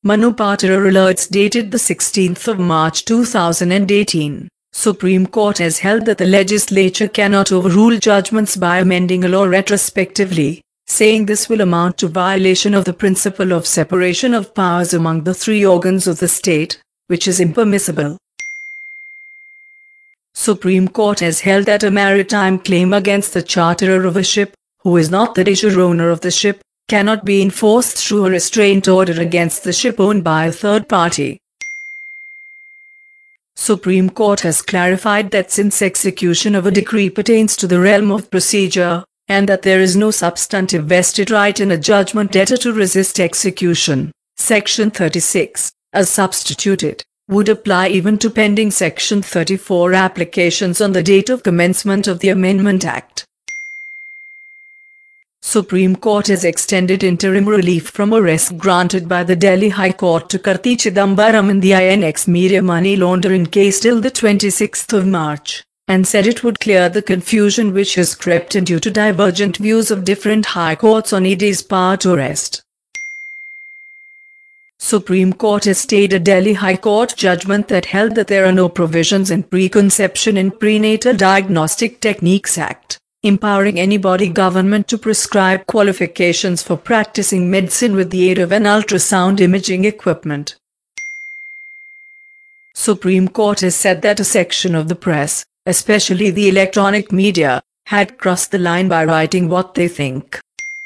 Manu Patora alerts dated the 16th of March 2018. Supreme Court has held that the legislature cannot overrule judgments by amending a law retrospectively, saying this will amount to violation of the principle of separation of powers among the three organs of the state, which is impermissible. Supreme Court has held that a maritime claim against the charterer of a ship, who is not the leisure owner of the ship, cannot be enforced through a restraint order against the ship owned by a third party. Supreme Court has clarified that since execution of a decree pertains to the realm of procedure, and that there is no substantive vested right in a judgment debtor to resist execution, Section 36, as substituted, would apply even to pending Section 34 applications on the date of commencement of the Amendment Act. Supreme Court has extended interim relief from arrest granted by the Delhi High Court to Karti Chidambaram in the INX Media money laundering case till the 26th of March, and said it would clear the confusion which has crept in due to divergent views of different high courts on ED's power to arrest. Supreme Court has stayed a Delhi High Court judgment that held that there are no provisions in Preconception and Prenatal Diagnostic Techniques Act, empowering any body government to prescribe qualifications for practicing medicine with the aid of an ultrasound imaging equipment. Supreme Court has said that a section of the press, especially the electronic media, had crossed the line by writing what they think.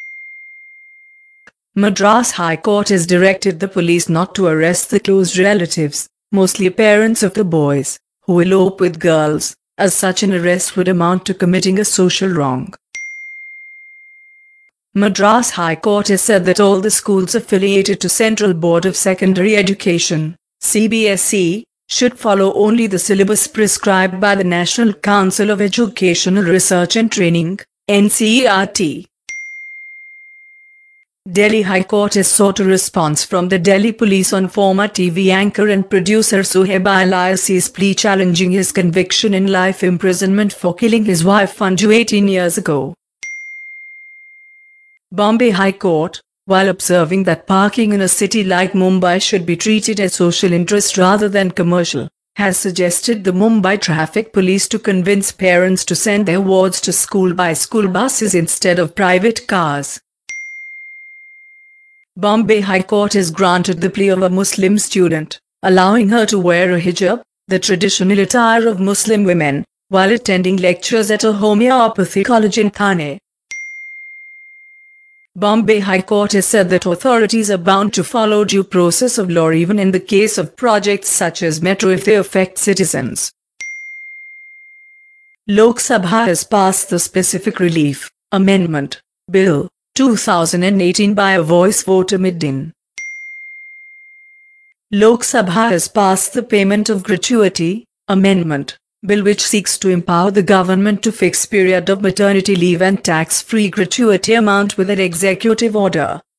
Madras High Court has directed the police not to arrest the close relatives, mostly parents of the boys, who elope with girls, as such an arrest would amount to committing a social wrong. Madras High Court has said that all the schools affiliated to Central Board of Secondary Education, CBSE, should follow only the syllabus prescribed by the National Council of Educational Research and Training, NCERT. Delhi High Court has sought a response from the Delhi Police on former TV anchor and producer Sohaib Alias's plea challenging his conviction in life imprisonment for killing his wife Anju 18 years ago. Bombay High Court, while observing that parking in a city like Mumbai should be treated as social interest rather than commercial, has suggested the Mumbai Traffic Police to convince parents to send their wards to school by school buses instead of private cars. Bombay High Court has granted the plea of a Muslim student, allowing her to wear a hijab, the traditional attire of Muslim women, while attending lectures at a homeopathy college in Thane. Bombay High Court has said that authorities are bound to follow due process of law even in the case of projects such as Metro if they affect citizens. Lok Sabha has passed the Specific Relief Amendment Bill 2018 by a voice vote amid. Lok Sabha has passed the Payment of Gratuity Amendment Bill, which seeks to empower the government to fix period of maternity leave and tax-free gratuity amount with an executive order.